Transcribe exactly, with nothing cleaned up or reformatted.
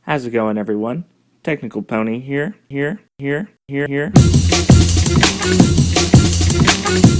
How's it going, everyone? Technical Pony here, here, here, here, here.